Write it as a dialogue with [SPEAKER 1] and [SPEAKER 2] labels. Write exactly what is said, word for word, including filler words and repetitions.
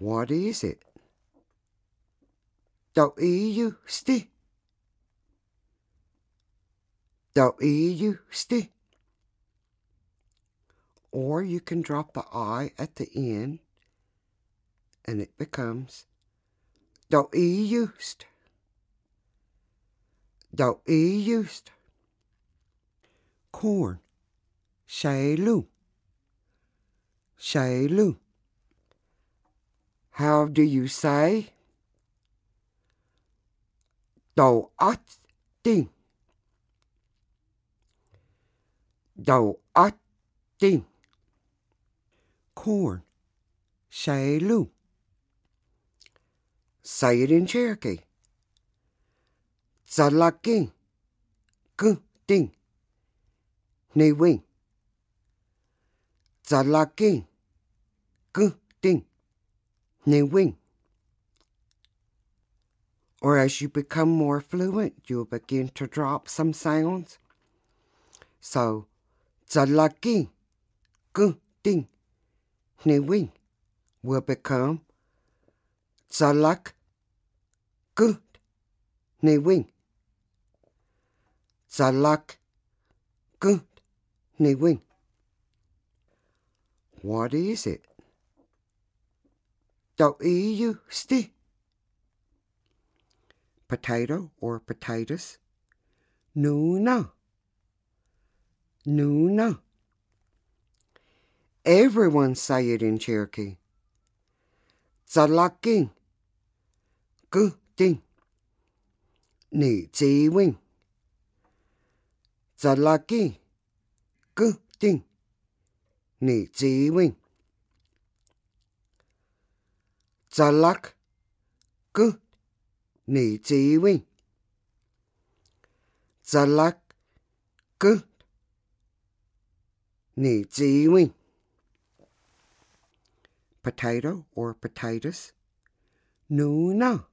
[SPEAKER 1] What is it? Đâu ý you stay. Đâu ý you stay. Or you can drop the I at the end and it becomes Đâu ý used. Đâu ý used. Corn. Say lu. Say lu. How do you say? Đâu ắt tin. Đâu ắt tin. Corn. Say lu. Say it in Cherokee. Zalakin. Gu ding. Ni wing. Zalakin. Gu ding. Ni wing. Or as you become more fluent, you'll begin to drop some sounds. So, Zalakin. Gu ding. Ni wing will become Zalak. Good. Ni wing. Zalak. Good. Ni wing. What is it? Đâu ý you stay. Potato or potatoes. Nuna. Nuna. Everyone say it in Cherokee. Zalakin. Good ding. Ni zi wing. Zalakin. Good ding. Ni zi wing. Zalak. Good. Ni zi wing. Zalak. Good. Ni zi wing. Potato or potatoes. Nuna.